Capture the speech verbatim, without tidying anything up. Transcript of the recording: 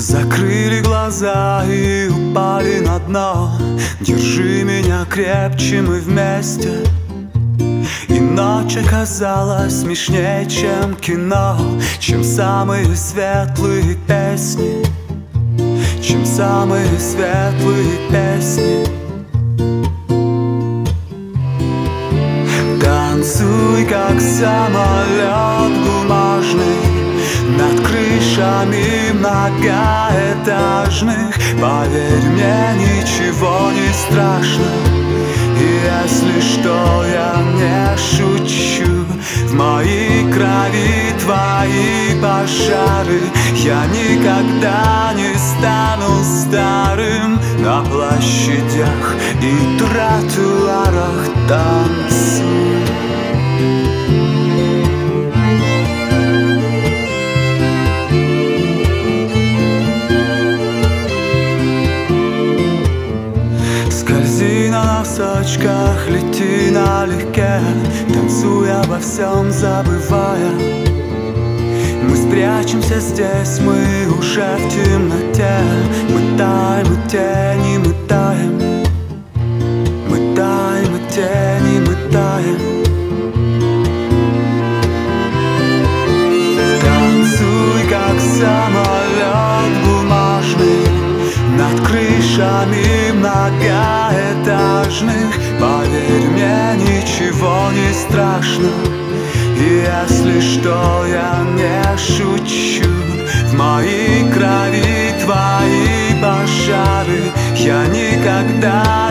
Закрыли глаза и упали на дно. Держи меня крепче, мы вместе. И ночь оказалась смешнее, чем кино, чем самые светлые песни, чем самые светлые песни. Танцуй, как самолет бумажный над крышами многоэтажных. Поверь мне, ничего не страшно. И если что, я не шучу. В моей крови твои пожары. Я никогда не стану старым. На площадях и тротуарах танцуй. Скользи на носочках, лети налегке, танцуй обо всем забывая. Мы спрячемся здесь, мы уже в темноте. Мы таем, мы тени, мы таем. Мы таем, мы тени, мы таем. Танцуй, как самолет бумажный над крышами многоэтажных. Поверь мне, ничего не страшно. И если что, я не шучу. В моей крови твои пожары. Я никогда